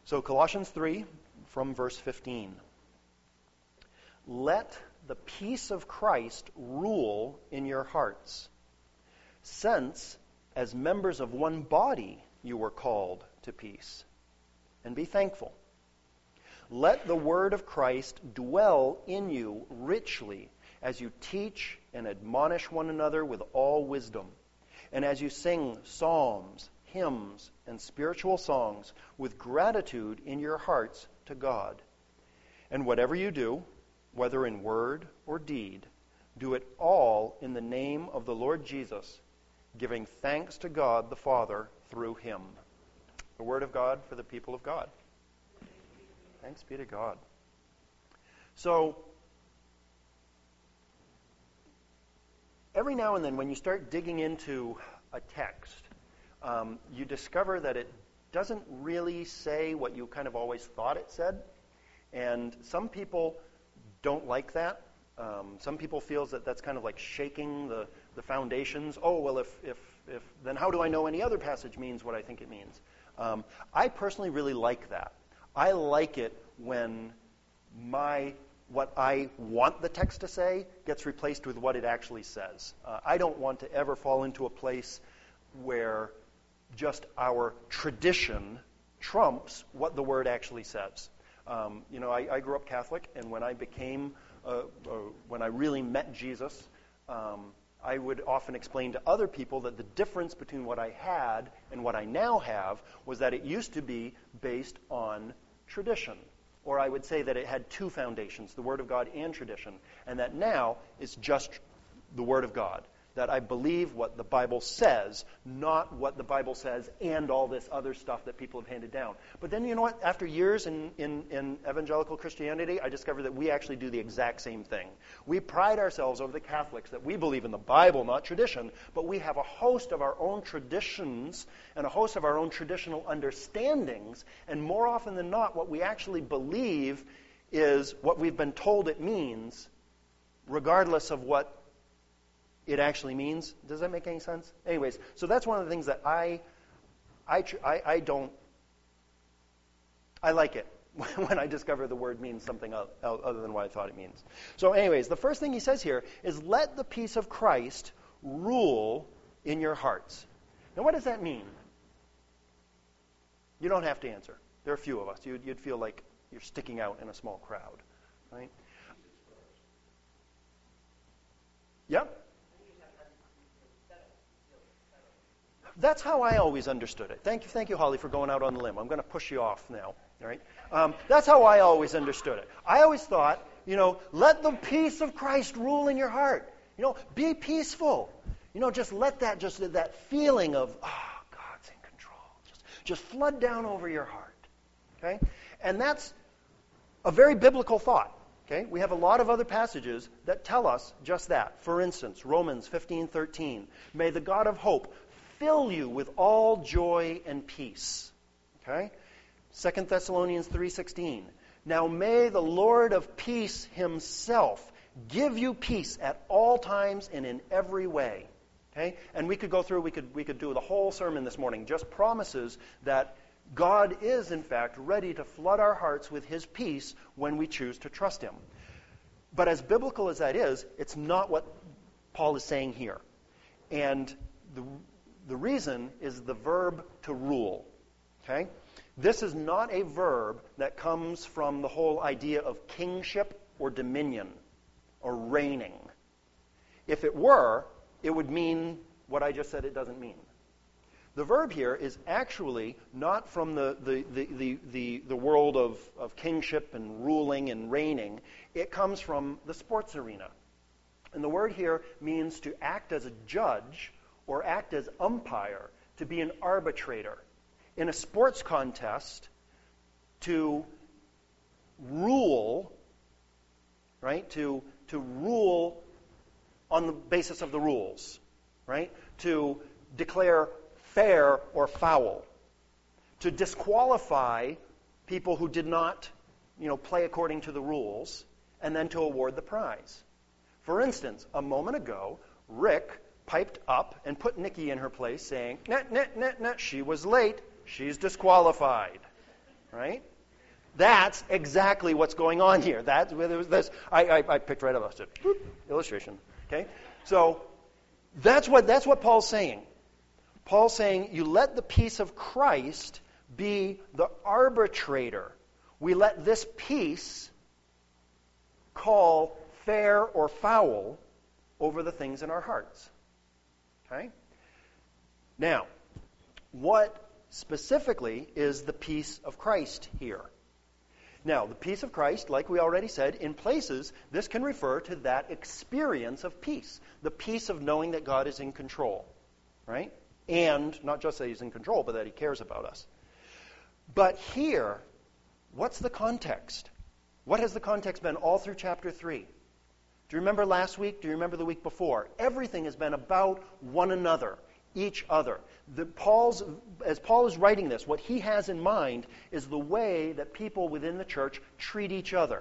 So Colossians 3, from verse 15. Let the peace of Christ rule in your hearts, since, as members of one body, you were called to peace. And be thankful. Let the word of Christ dwell in you richly, as you teach and admonish one another with all wisdom, and as you sing psalms, hymns, and spiritual songs with gratitude in your hearts to God. And whatever you do, whether in word or deed, do it all in the name of the Lord Jesus, giving thanks to God the Father through him. The word of God for the people of God. Thanks be to God. So, every now and then when you start digging into a text, you discover that it doesn't really say what you kind of always thought it said. And some people don't like that. Some people feel that that's kind of like shaking the foundations. Oh, well, if then how do I know any other passage means what I think it means? I personally really like that. I like it when what I want the text to say gets replaced with what it actually says. I don't want to ever fall into a place where just our tradition trumps what the word actually says. I grew up Catholic, and when I really met Jesus, I would often explain to other people that the difference between what I had and what I now have was that it used to be based on tradition. Or I would say that it had two foundations, the Word of God and tradition, and that now it's just the Word of God. That I believe what the Bible says, not what the Bible says and all this other stuff that people have handed down. But then, you know what? After years in evangelical Christianity, I discovered that we actually do the exact same thing. We pride ourselves over the Catholics that we believe in the Bible, not tradition, but we have a host of our own traditions and a host of our own traditional understandings, and more often than not, what we actually believe is what we've been told it means, regardless of what it actually means. Does that make any sense? Anyways, so that's one of the things that I like it when I discover the word means something other than what I thought it means. So anyways, the first thing he says here is let the peace of Christ rule in your hearts. Now what does that mean? You don't have to answer. There are a few of us. You'd feel like you're sticking out in a small crowd, right? Yep. That's how I always understood it. Thank you, Holly, for going out on the limb. I'm going to push you off now. All right? That's how I always understood it. I always thought, let the peace of Christ rule in your heart. Be peaceful. Just let that feeling of, God's in control. Just flood down over your heart. Okay? And that's a very biblical thought. Okay? We have a lot of other passages that tell us just that. For instance, Romans 15:13. May the God of hope fill you with all joy and peace. Okay? 2 Thessalonians 3:16. Now may the Lord of peace himself give you peace at all times and in every way. Okay? And we could go through, we could do the whole sermon this morning, just promises that God is, in fact, ready to flood our hearts with his peace when we choose to trust him. But as biblical as that is, it's not what Paul is saying here. And the reason is the verb to rule. Okay? This is not a verb that comes from the whole idea of kingship or dominion or reigning. If it were, it would mean what I just said it doesn't mean. The verb here is actually not from the world of kingship and ruling and reigning. It comes from the sports arena. And the word here means to act as a judge or act as umpire, to be an arbitrator. In a sports contest, to rule, right? To rule on the basis of the rules, right? To declare fair or foul. To disqualify people who did not, play according to the rules, and then to award the prize. For instance, a moment ago, Rick piped up and put Nikki in her place, saying, nah, she was late, she's disqualified. right? That's exactly what's going on here. That's where there was this. I picked right up. Illustration. Okay, so that's what Paul's saying. Paul's saying you let the peace of Christ be the arbitrator. We let this peace call fair or foul over the things in our hearts. Okay? Now, what specifically is the peace of Christ here? Now, the peace of Christ, like we already said, in places, this can refer to that experience of peace. The peace of knowing that God is in control. Right? And not just that he's in control, but that he cares about us. But here, what's the context? What has the context been all through chapter 3? Do you remember last week? Do you remember the week before? Everything has been about one another, each other. As Paul is writing this, what he has in mind is the way that people within the church treat each other.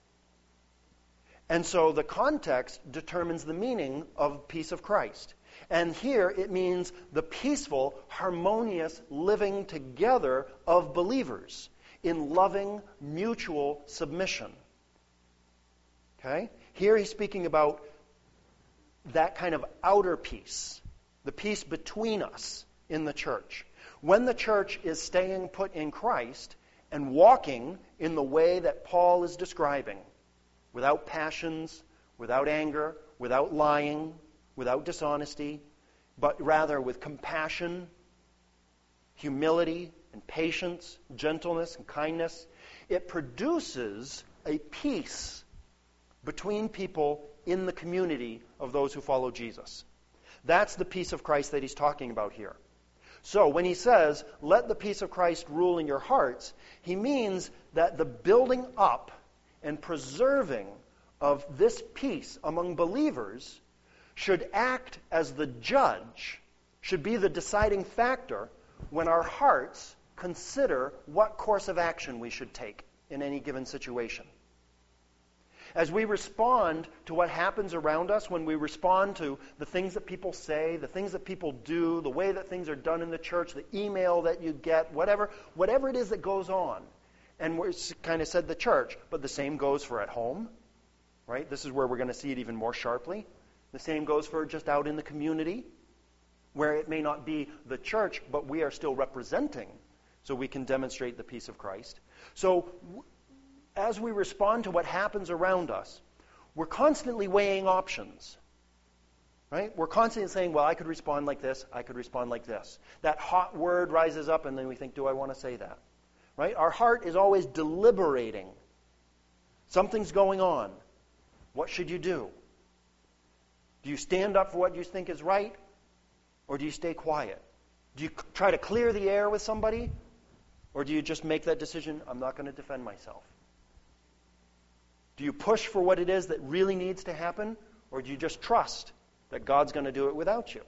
And so the context determines the meaning of peace of Christ. And here it means the peaceful, harmonious living together of believers in loving, mutual submission. Okay? Here he's speaking about that kind of outer peace, the peace between us in the church. When the church is staying put in Christ and walking in the way that Paul is describing, without passions, without anger, without lying, without dishonesty, but rather with compassion, humility, and patience, gentleness, and kindness, it produces a peace between people in the community of those who follow Jesus. That's the peace of Christ that he's talking about here. So when he says, let the peace of Christ rule in your hearts, he means that the building up and preserving of this peace among believers should act as the judge, should be the deciding factor when our hearts consider what course of action we should take in any given situation. As we respond to what happens around us, when we respond to the things that people say, the things that people do, the way that things are done in the church, the email that you get, whatever it is that goes on, and we kind of said the church, but the same goes for at home, right? This is where we're going to see it even more sharply. The same goes for just out in the community, where it may not be the church, but we are still representing, so we can demonstrate the peace of Christ. So, as we respond to what happens around us, we're constantly weighing options. Right? We're constantly saying, well, I could respond like this, I could respond like this. That hot word rises up, and then we think, do I want to say that? Right? Our heart is always deliberating. Something's going on. What should you do? Do you stand up for what you think is right, or do you stay quiet? Do you try to clear the air with somebody, or do you just make that decision, I'm not going to defend myself? Do you push for what it is that really needs to happen, or do you just trust that God's going to do it without you?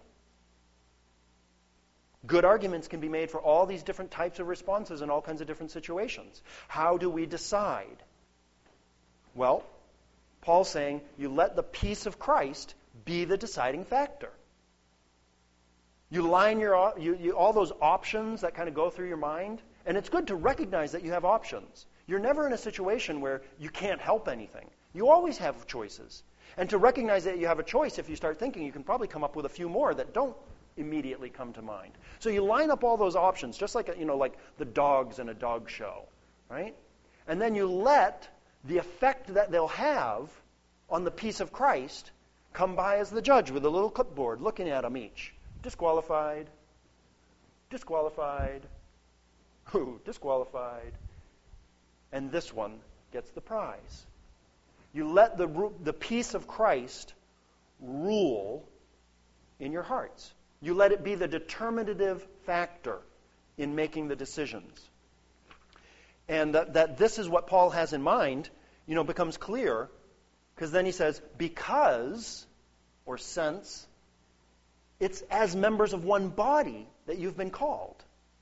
Good arguments can be made for all these different types of responses in all kinds of different situations. How do we decide? Well, Paul's saying, you let the peace of Christ be the deciding factor. You line all those options that kind of go through your mind, and it's good to recognize that you have options. You're never in a situation where you can't help anything. You always have choices. And to recognize that you have a choice, if you start thinking, you can probably come up with a few more that don't immediately come to mind. So you line up all those options, just like like the dogs in a dog show, right? And then you let the effect that they'll have on the peace of Christ come by as the judge with a little clipboard looking at them each. Disqualified. Disqualified. Who? Disqualified. And this one gets the prize. You let the peace of Christ rule in your hearts. You let it be the determinative factor in making the decisions. And that this is what Paul has in mind, becomes clear, because then he says, because, or since, it's as members of one body that you've been called.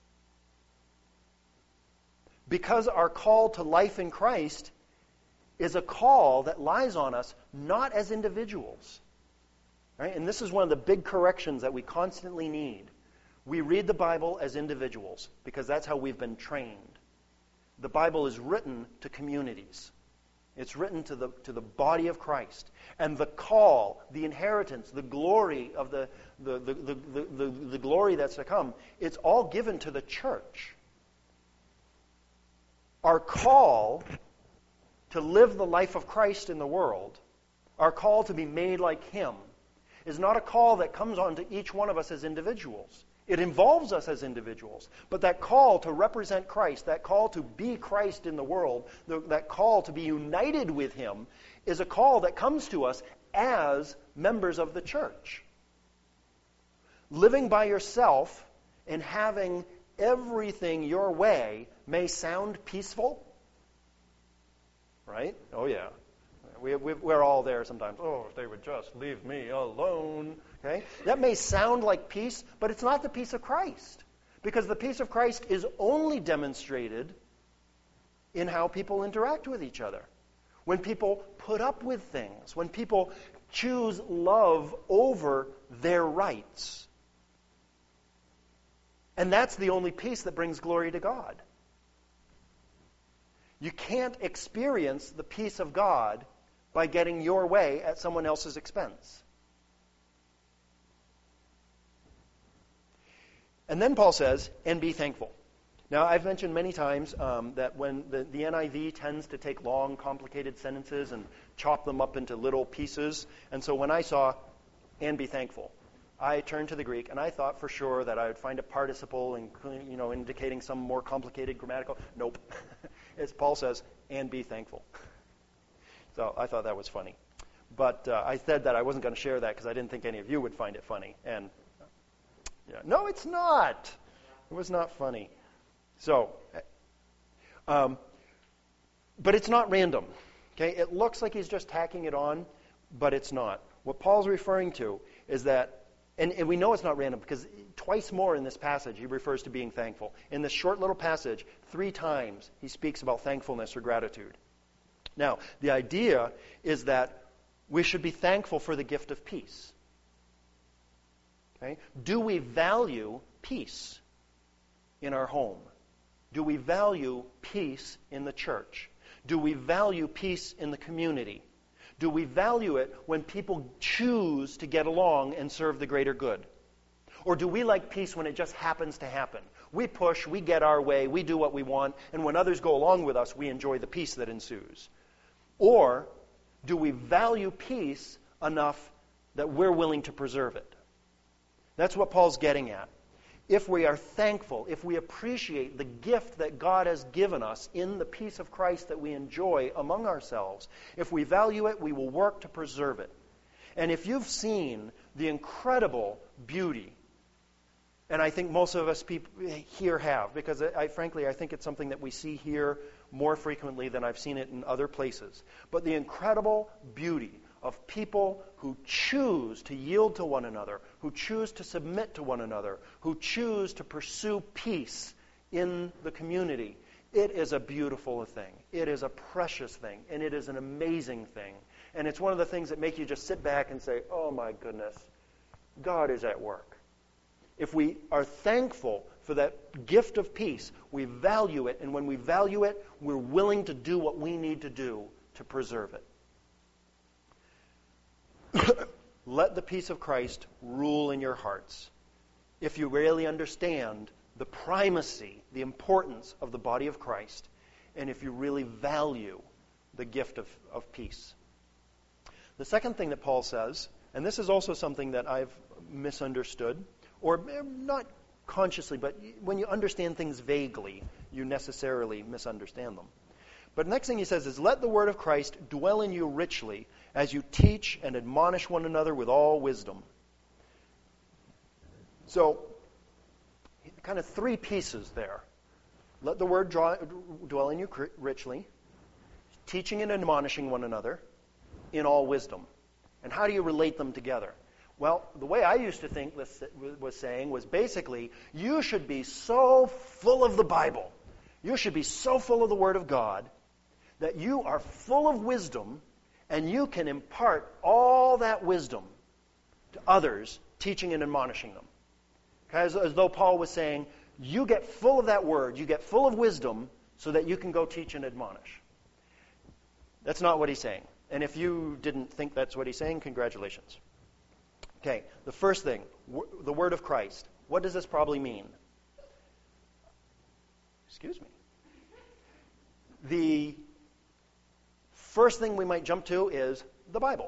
Because our call to life in Christ is a call that lies on us not as individuals. Right? And this is one of the big corrections that we constantly need. We read the Bible as individuals because that's how we've been trained. the Bible is written to communities. It's written to the body of Christ. And the call, the inheritance, the glory of the glory that's to come, it's all given to the church. Our call to live the life of Christ in the world, our call to be made like Him, is not a call that comes on to each one of us as individuals. It involves us as individuals. But that call to represent Christ, that call to be Christ in the world, that call to be united with Him, is a call that comes to us as members of the church. Living by yourself and having everything your way may sound peaceful. Right? Oh, yeah. We're all there sometimes. Oh, if they would just leave me alone. Okay? That may sound like peace, but it's not the peace of Christ. Because the peace of Christ is only demonstrated in how people interact with each other. When people put up with things. When people choose love over their rights. And that's the only peace that brings glory to God. You can't experience the peace of God by getting your way at someone else's expense. And then Paul says, and be thankful. Now, I've mentioned many times that when the NIV tends to take long, complicated sentences and chop them up into little pieces. And so when I saw, and be thankful, I turned to the Greek, and I thought for sure that I would find a participle, indicating some more complicated grammatical. Nope. As Paul says, and be thankful. So I thought that was funny. But I said that I wasn't going to share that because I didn't think any of you would find it funny. And no, it's not. It was not funny. So, but it's not random. Okay, it looks like he's just tacking it on, but it's not. What Paul's referring to is that, and we know it's not random because twice more in this passage he refers to being thankful. In this short little passage, 3 times he speaks about thankfulness or gratitude. Now, the idea is that we should be thankful for the gift of peace. Okay? Do we value peace in our home? Do we value peace in the church? Do we value peace in the community? Do we value it when people choose to get along and serve the greater good? Or do we like peace when it just happens to happen? We push, we get our way, we do what we want, and when others go along with us, we enjoy the peace that ensues. Or do we value peace enough that we're willing to preserve it? That's what Paul's getting at. If we are thankful, if we appreciate the gift that God has given us in the peace of Christ that we enjoy among ourselves, if we value it, we will work to preserve it. And if you've seen the incredible beauty, and I think most of us people here have, because frankly I think it's something that we see here more frequently than I've seen it in other places, but the incredible beauty of people who choose to yield to one another, who choose to submit to one another, who choose to pursue peace in the community. It is a beautiful thing. It is a precious thing. And it is an amazing thing. And it's one of the things that make you just sit back and say, oh my goodness, God is at work. If we are thankful for that gift of peace, we value it. And when we value it, we're willing to do what we need to do to preserve it. Let the peace of Christ rule in your hearts. If you really understand the primacy, the importance of the body of Christ, and if you really value the gift of peace. The second thing that Paul says, and this is also something that I've misunderstood, or not consciously, but when you understand things vaguely, you necessarily misunderstand them. But the next thing he says is, let the word of Christ dwell in you richly as you teach and admonish one another with all wisdom. So, kind of 3 pieces there. Let the word dwell in you richly, teaching and admonishing one another in all wisdom. And how do you relate them together? Well, the way I used to think was basically, you should be so full of the Bible, you should be so full of the Word of God, that you are full of wisdom, and you can impart all that wisdom to others, teaching and admonishing them. As though Paul was saying, you get full of that word, you get full of wisdom, so that you can go teach and admonish. That's not what he's saying. And if you didn't think that's what he's saying, congratulations. Okay, the first thing, the word of Christ. What does this probably mean? Excuse me. The first thing we might jump to is the Bible.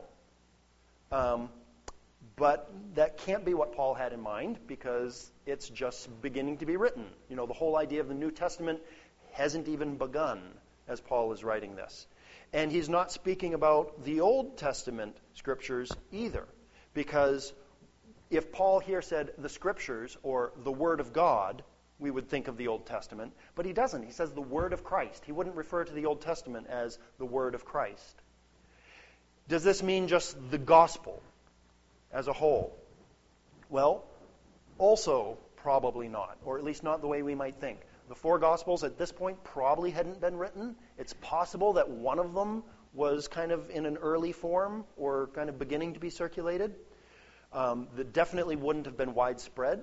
But that can't be what Paul had in mind, because it's just beginning to be written. You know, the whole idea of the New Testament hasn't even begun as Paul is writing this. And he's not speaking about the Old Testament scriptures either, because if Paul here said the scriptures or the Word of God, we would think of the Old Testament, but he doesn't. He says the Word of Christ. He wouldn't refer to the Old Testament as the Word of Christ. Does this mean just the gospel as a whole? Well, also probably not, or at least not the way we might think. The four Gospels at this point probably hadn't been written. It's possible that one of them was kind of in an early form or kind of beginning to be circulated. That definitely wouldn't have been widespread.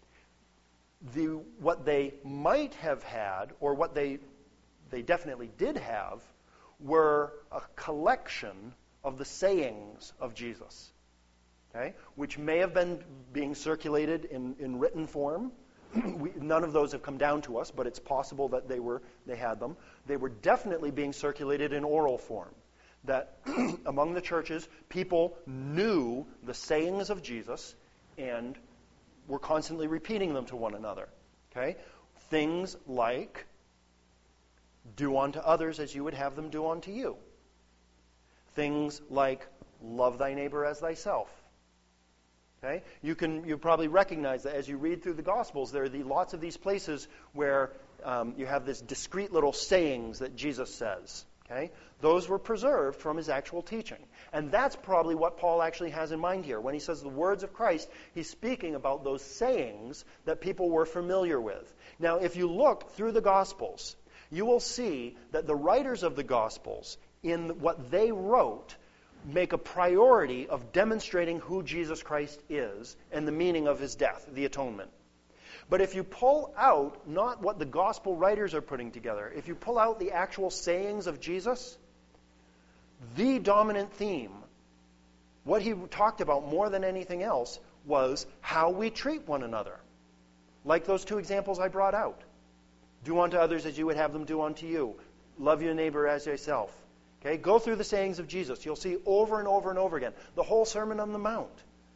What they might have had, or what they definitely did have, were a collection of the sayings of Jesus, okay, which may have been being circulated in written form. None of those have come down to us, but it's possible that they had them. They were definitely being circulated in oral form, that among the churches, people knew the sayings of Jesus and were constantly repeating them to one another. Okay? Things like, do unto others as you would have them do unto you. Things like, love thy neighbor as thyself. Okay? You probably recognize that as you read through the Gospels, there are lots of these places where you have this discrete little sayings that Jesus says. Okay? Those were preserved from his actual teaching. And that's probably what Paul actually has in mind here. When he says the words of Christ, he's speaking about those sayings that people were familiar with. Now, if you look through the Gospels, you will see that the writers of the Gospels, in what they wrote, make a priority of demonstrating who Jesus Christ is and the meaning of his death, the atonement. But if you pull out not what the gospel writers are putting together, if you pull out the actual sayings of Jesus, the dominant theme, what he talked about more than anything else, was how we treat one another. Like those two examples I brought out. Do unto others as you would have them do unto you. Love your neighbor as yourself. Okay, go through the sayings of Jesus. You'll see over and over and over again. The whole Sermon on the Mount.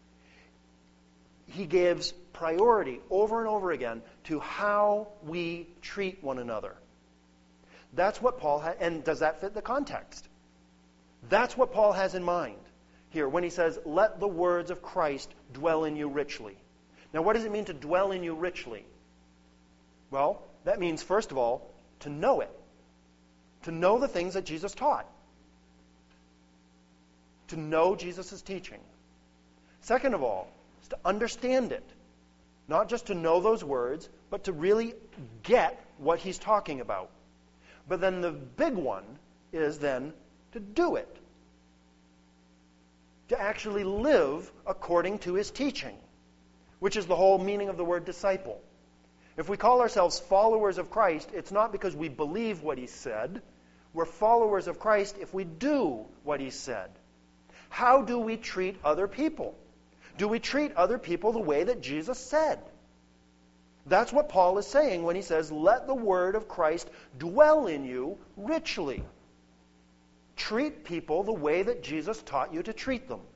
He gives priority over and over again to how we treat one another. That's what Paul had. And does that fit the context? That's what Paul has in mind here when he says, let the words of Christ dwell in you richly. Now, what does it mean to dwell in you richly? Well, that means, first of all, to know it. To know the things that Jesus taught. To know Jesus' teaching. Second of all, is to understand it. Not just to know those words, but to really get what he's talking about. But then the big one is then to do it. To actually live according to his teaching, which is the whole meaning of the word disciple. If we call ourselves followers of Christ, it's not because we believe what he said. We're followers of Christ if we do what he said. How do we treat other people? Do we treat other people the way that Jesus said? That's what Paul is saying when he says, let the word of Christ dwell in you richly. Treat people the way that Jesus taught you to treat them.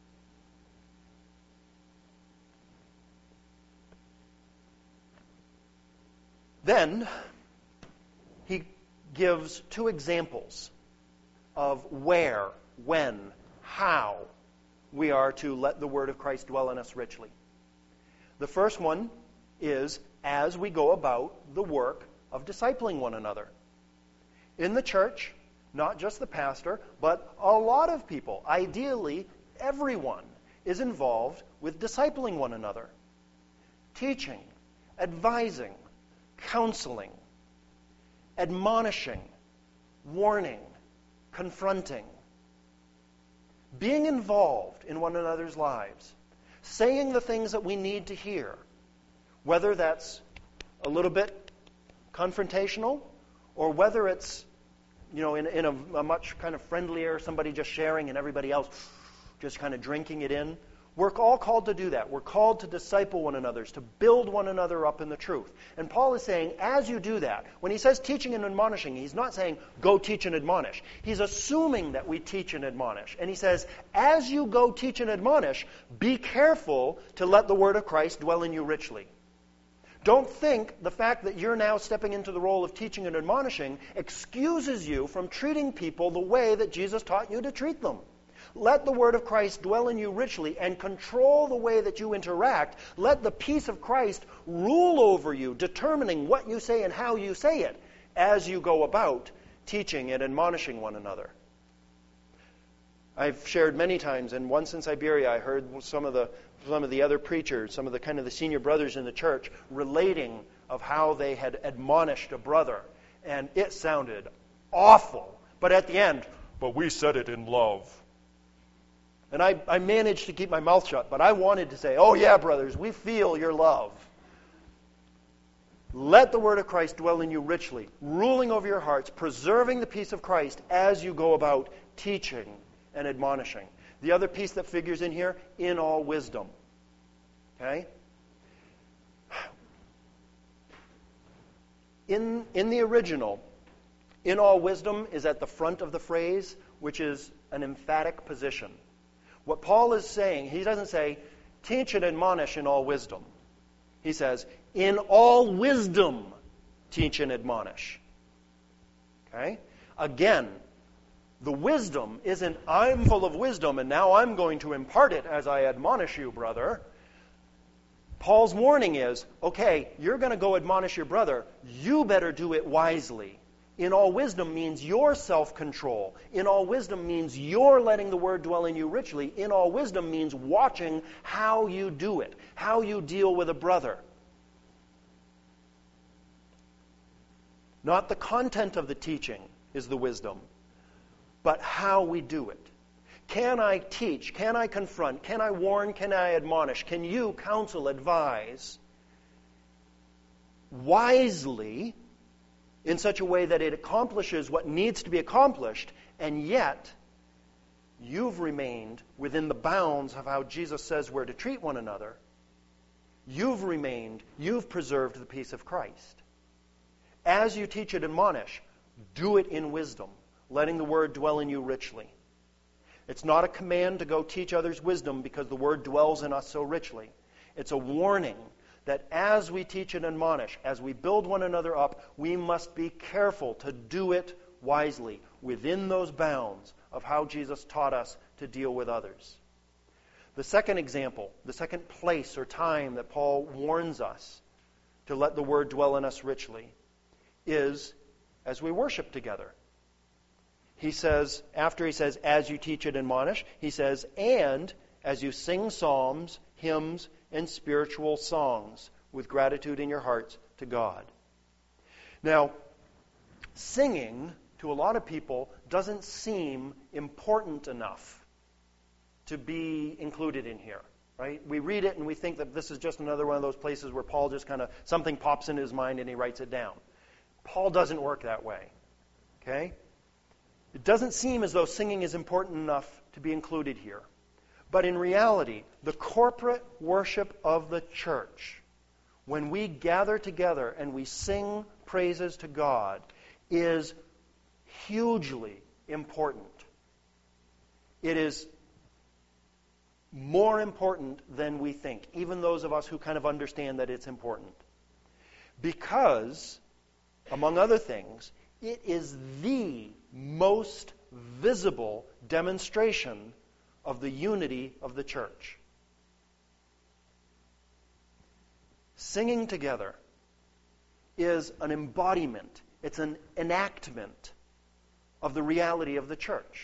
Then, he gives two examples of where, when, how we are to let the word of Christ dwell in us richly. The first one is as we go about the work of discipling one another. In the church, not just the pastor, but a lot of people, ideally everyone, is involved with discipling one another. Teaching, advising, counseling, admonishing, warning, confronting. Being involved in one another's lives. Saying the things that we need to hear. Whether that's a little bit confrontational or whether it's, in a much kind of friendlier, somebody just sharing and everybody else just kind of drinking it in. We're all called to do that. We're called to disciple one another, to build one another up in the truth. And Paul is saying, as you do that, when he says teaching and admonishing, he's not saying, go teach and admonish. He's assuming that we teach and admonish. And he says, as you go teach and admonish, be careful to let the word of Christ dwell in you richly. Don't think the fact that you're now stepping into the role of teaching and admonishing excuses you from treating people the way that Jesus taught you to treat them. Let the word of Christ dwell in you richly and control the way that you interact. Let the peace of Christ rule over you, determining what you say and how you say it as you go about teaching and admonishing one another. I've shared many times, and once in Siberia I heard some of the other preachers, some of the kind of the senior brothers in the church relating of how they had admonished a brother. And it sounded awful. But at the end, but we said it in love. And I managed to keep my mouth shut, but I wanted to say, oh yeah, brothers, we feel your love. Let the word of Christ dwell in you richly, ruling over your hearts, preserving the peace of Christ as you go about teaching and admonishing. The other piece that figures in here, in all wisdom. Okay? In the original, in all wisdom is at the front of the phrase, which is an emphatic position. What Paul is saying, he doesn't say, teach and admonish in all wisdom. He says, in all wisdom, teach and admonish. Okay? Again, the wisdom isn't, I'm full of wisdom and now I'm going to impart it as I admonish you, brother. Paul's warning is, okay, you're going to go admonish your brother. You better do it wisely. In all wisdom means your self-control. In all wisdom means you're letting the word dwell in you richly. In all wisdom means watching how you do it, how you deal with a brother. Not the content of the teaching is the wisdom, but how we do it. Can I teach? Can I confront? Can I warn? Can I admonish? Can you counsel, advise wisely in such a way that it accomplishes what needs to be accomplished, and yet you've remained within the bounds of how Jesus says we're to treat one another. You've preserved the peace of Christ. As you teach and admonish, do it in wisdom, letting the word dwell in you richly. It's not a command to go teach others wisdom because the word dwells in us so richly. It's a warning that as we teach and admonish, as we build one another up, we must be careful to do it wisely within those bounds of how Jesus taught us to deal with others. The second example, the second place or time that Paul warns us to let the word dwell in us richly is as we worship together. He says, after he says, as you teach and admonish, he says, and as you sing psalms, hymns, and spiritual songs with gratitude in your hearts to God. Now, singing to a lot of people doesn't seem important enough to be included in here, right? We read it and we think that this is just another one of those places where Paul just kind of, something pops in his mind and he writes it down. Paul doesn't work that way, okay? It doesn't seem as though singing is important enough to be included here. But in reality, the corporate worship of the church, when we gather together and we sing praises to God, is hugely important. It is more important than we think, even those of us who kind of understand that it's important. Because, among other things, it is the most visible demonstration of the unity of the church. Singing together is an embodiment, it's an enactment of the reality of the church.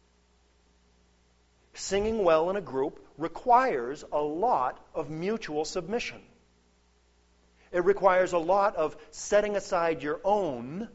Singing well in a group requires a lot of mutual submission. It requires a lot of setting aside your own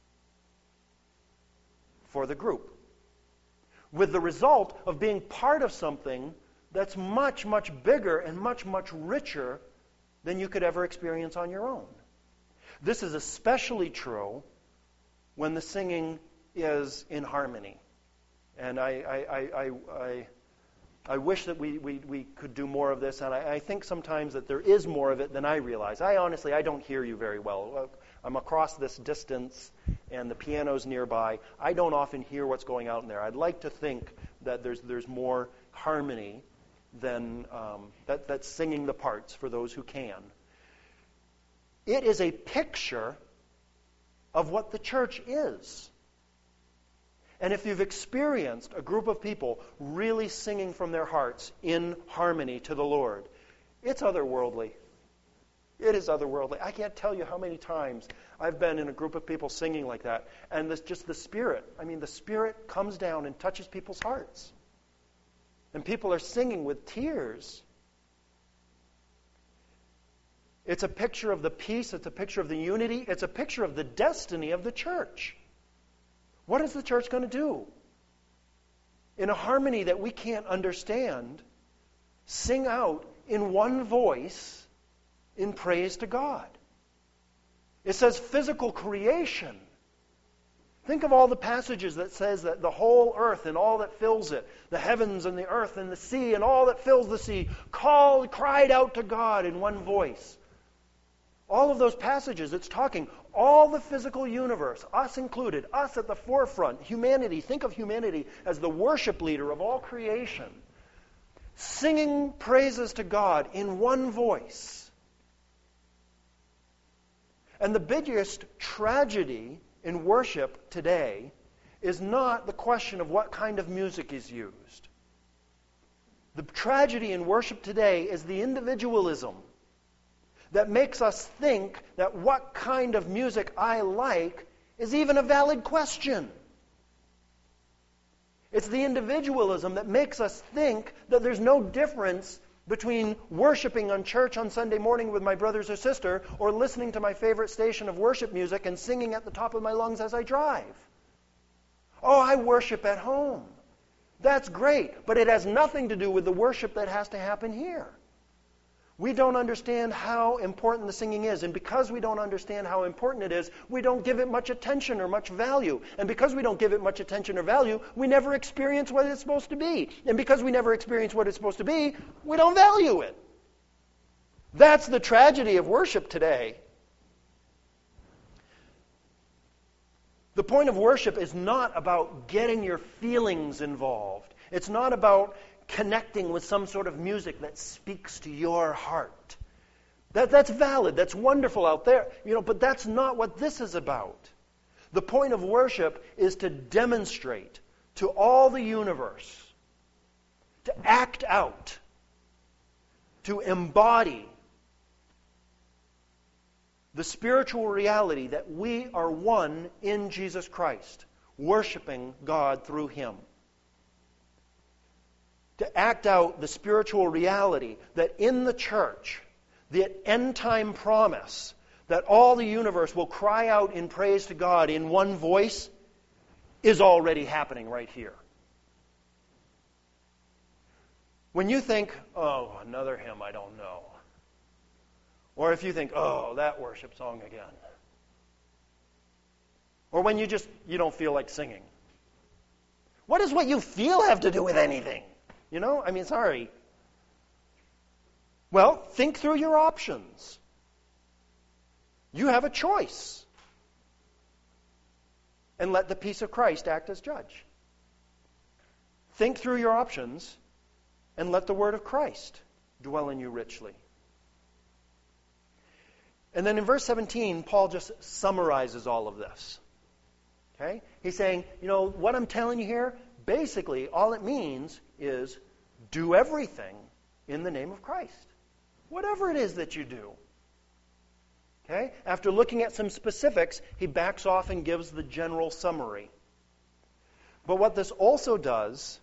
for the group, with the result of being part of something that's much, much bigger and much, much richer than you could ever experience on your own. This is especially true when the singing is in harmony. And I wish that we could do more of this, and I think sometimes that there is more of it than I realize. I don't hear you very well. I'm across this distance, and the piano's nearby. I don't often hear what's going on in there. I'd like to think that there's more harmony than that's singing the parts for those who can. It is a picture of what the church is. And if you've experienced a group of people really singing from their hearts in harmony to the Lord, it's otherworldly. It is otherworldly. I can't tell you how many times I've been in a group of people singing like that, and just the Spirit, the Spirit comes down and touches people's hearts. And people are singing with tears. It's a picture of the peace, it's a picture of the unity, it's a picture of the destiny of the church. What is the church going to do? In a harmony that we can't understand, sing out in one voice in praise to God. It says physical creation. Think of all the passages that says that the whole earth and all that fills it, the heavens and the earth and the sea and all that fills the sea, cried out to God in one voice. All of those passages, it's talking all the physical universe, us included, us at the forefront, humanity. Think of humanity as the worship leader of all creation, singing praises to God in one voice. And the biggest tragedy in worship today is not the question of what kind of music is used. The tragedy in worship today is the individualism that makes us think that what kind of music I like is even a valid question. It's the individualism that makes us think that there's no difference between worshiping on church on Sunday morning with my brothers or sister or listening to my favorite station of worship music and singing at the top of my lungs as I drive. Oh, I worship at home. That's great, but it has nothing to do with the worship that has to happen here. We don't understand how important the singing is, and because we don't understand how important it is, we don't give it much attention or much value. And because we don't give it much attention or value, we never experience what it's supposed to be. And because we never experience what it's supposed to be, we don't value it. That's the tragedy of worship today. The point of worship is not about getting your feelings involved. It's not about connecting with some sort of music that speaks to your heart. That's valid. That's wonderful out there. But that's not what this is about. The point of worship is to demonstrate to all the universe, to act out, to embody the spiritual reality that we are one in Jesus Christ, worshiping God through Him. To act out the spiritual reality that in the church, the end-time promise that all the universe will cry out in praise to God in one voice is already happening right here. When you think, oh, another hymn I don't know, or if you think, oh, that worship song again, or when you don't feel like singing, what does what you feel have to do with anything? Sorry. Well, think through your options. You have a choice. And let the peace of Christ act as judge. Think through your options and let the word of Christ dwell in you richly. And then in verse 17, Paul just summarizes all of this. Okay? He's saying, what I'm telling you here, basically all it means is do everything in the name of Christ. Whatever it is that you do. Okay? After looking at some specifics, he backs off and gives the general summary. But what this also does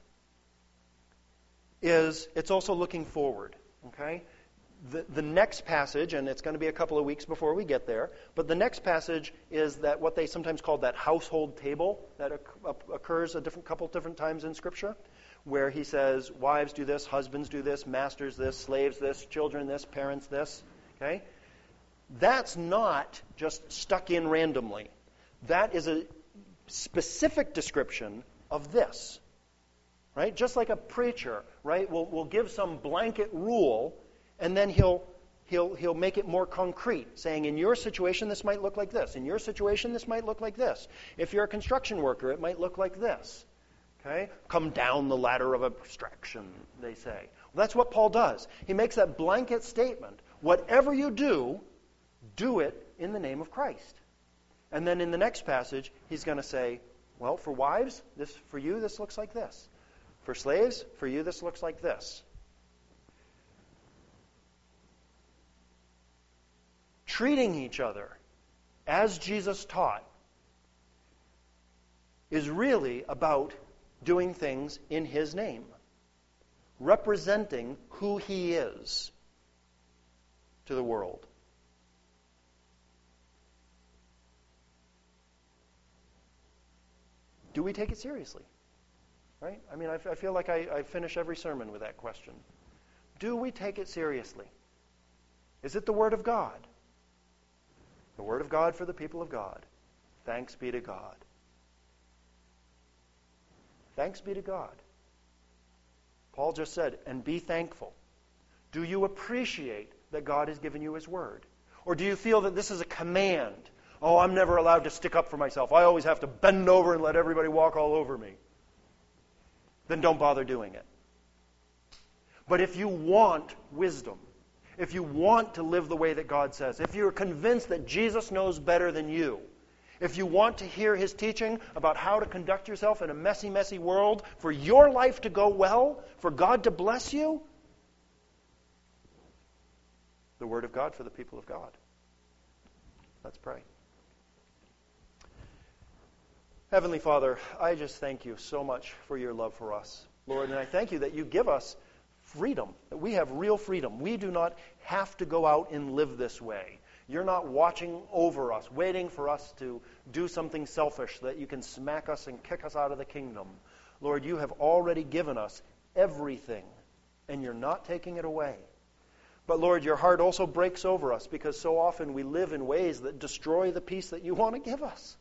is it's also looking forward. Okay? The next passage, and it's going to be a couple of weeks before we get there, but the next passage is that what they sometimes call that household table that occurs a couple different times in Scripture, where he says, wives do this, husbands do this, masters this, slaves this, children this, parents this. Okay? That's not just stuck in randomly. That is specific description of this. Right? Just like a preacher, right, will give some blanket rule, and then he'll make it more concrete, saying, in your situation, this might look like this. In your situation, this might look like this. If you're a construction worker, it might look like this. Okay? Come down the ladder of abstraction, they say. Well, that's what Paul does. He makes that blanket statement. Whatever you do, do it in the name of Christ. And then in the next passage, he's going to say, well, for wives, for you, this looks like this. For slaves, for you, this looks like this. Treating each other as Jesus taught is really about doing things in His name, representing who He is to the world. Do we take it seriously? Right? I mean, I feel like I finish every sermon with that question. Do we take it seriously? Is it the Word of God? The Word of God for the people of God. Thanks be to God. Thanks be to God. Paul just said, and be thankful. Do you appreciate that God has given you His Word? Or do you feel that this is a command? Oh, I'm never allowed to stick up for myself. I always have to bend over and let everybody walk all over me. Then don't bother doing it. But if you want wisdom, if you want to live the way that God says, if you're convinced that Jesus knows better than you, if you want to hear His teaching about how to conduct yourself in a messy, messy world, for your life to go well, for God to bless you, the Word of God for the people of God. Let's pray. Heavenly Father, I just thank you so much for your love for us, Lord, and I thank you that you give us freedom, that we have real freedom. We do not have to go out and live this way. You're not watching over us, waiting for us to do something selfish that you can smack us and kick us out of the kingdom. Lord, you have already given us everything, and you're not taking it away. But Lord, your heart also breaks over us because so often we live in ways that destroy the peace that you want to give us.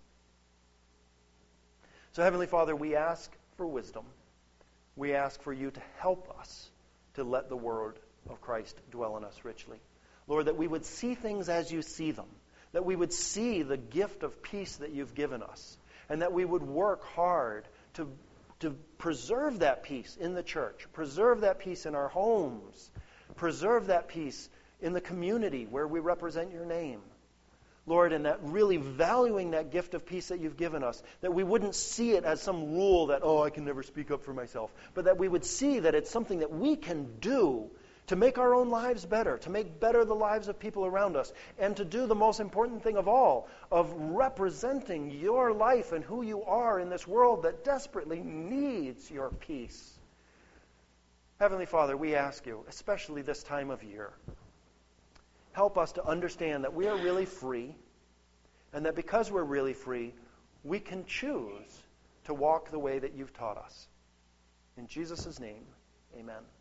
So Heavenly Father, we ask for wisdom. We ask for you to help us to let the word of Christ dwell in us richly. Lord, that we would see things as you see them, that we would see the gift of peace that you've given us, and that we would work hard to preserve that peace in the church, preserve that peace in our homes, preserve that peace in the community where we represent your name. Lord, and that really valuing that gift of peace that you've given us, that we wouldn't see it as some rule that, oh, I can never speak up for myself, but that we would see that it's something that we can do to make our own lives better, to make better the lives of people around us, and to do the most important thing of all, of representing your life and who you are in this world that desperately needs your peace. Heavenly Father, we ask you, especially this time of year, help us to understand that we are really free, and that because we're really free, we can choose to walk the way that you've taught us. In Jesus' name, amen.